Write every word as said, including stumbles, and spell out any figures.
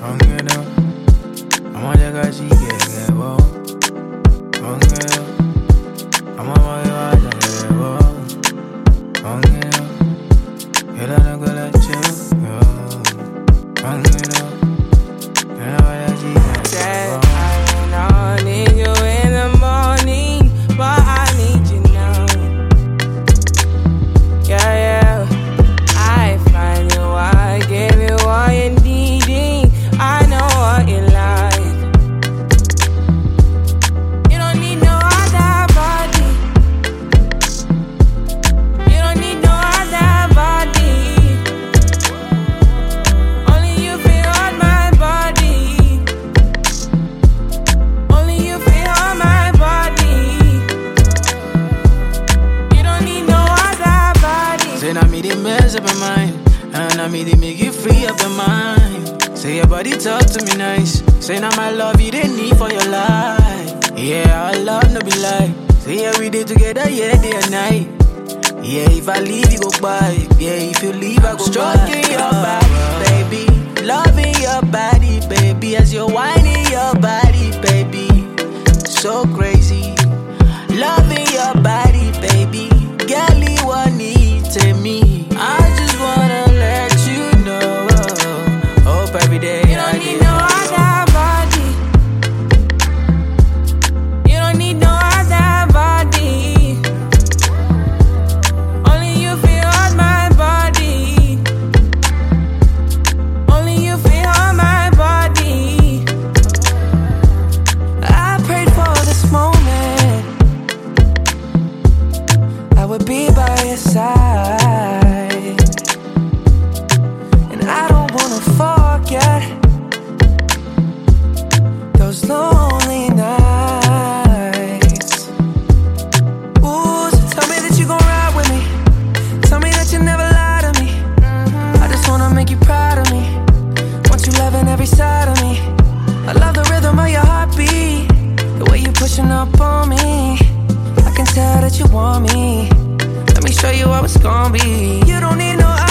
엉겨도 어머니까지 얘기해보 엉겨도 어머니와 잘해보 엉겨도 이러는 걸 해주고 엉겨도 변화와야지 얘기해보 I need you in the morning, but I need you now. Yeah, yeah. I find you, I give you all you needing. I know what you like. You don't need no other body. You don't need no other body. Only you feel on my body. Only you feel on my body. You don't need no other body. Say now me they mess up your mind, and now me they make you free up your mind. Say your body talk to me nice. Say now my love you they need for your life. Yeah, our love no be lie. Say yeah we did together, yeah day and night. Yeah, if I leave you go by. Yeah, if you leave I go stroking your body, baby. Loving your body, baby. As you're whining your body, baby. So crazy. Loving your body, baby. Girl, you want need to me. I just wanna let you know. Hope every day You don't need no other body. You don't need no other body. Only you feel on my body. Only you feel on my body. I prayed for this moment. I would be by your side. And I don't wanna forget those lonely nights. Ooh, so tell me that you gon' ride with me. Tell me that you never lie to me. I just wanna make you proud of me. Want you loving every side of me. I love the rhythm of your heartbeat, the way you pushing up on me. I can tell that you want me. Let me show you how it's gon' be. You don't need no